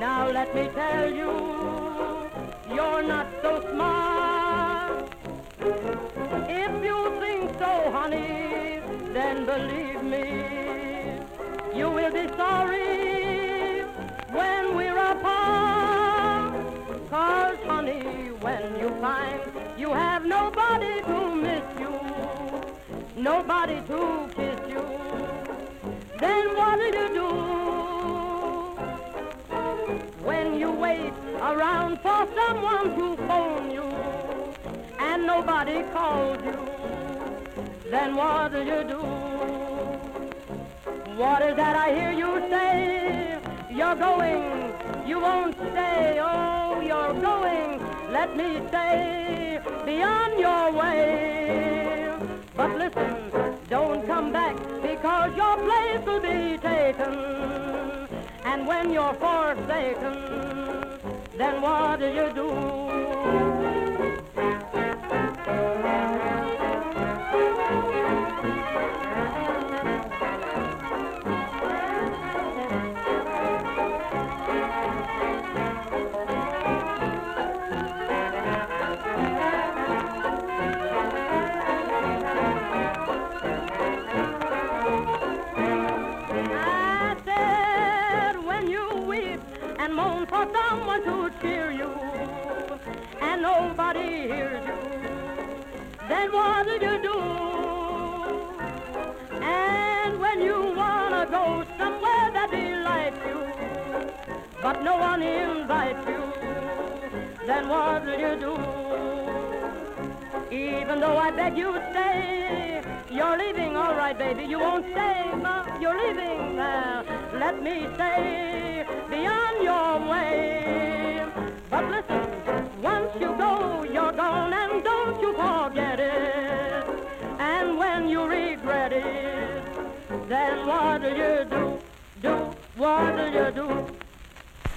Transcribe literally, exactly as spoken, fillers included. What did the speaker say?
Now let me tell you, you're not so smart. If you think so, honey, then believe me, you will be sorry when we're apart. 'Cause honey, when you find you have nobody to miss you, nobody to kiss you, then what do you do? When you wait around for someone to phone you and nobody calls you, then what do you do? What is that I hear you say? You're going, you won't stay. Oh, you're going, let me say, beyond your way. But listen, don't come back, because your place will be taken. And when you're forsaken, then what do you do? And moan for someone to cheer you, and nobody hears you, then what do you do? And when you wanna go somewhere that delights you, but no one invites you, then what do you do? Even though I beg you stay, you're leaving, all right, baby, you won't stay, but you're leaving there. Let me say, beyond your way. But listen, once you go, you're gone, and don't you forget it. And when you regret it, then what do you do? Do, what do you do?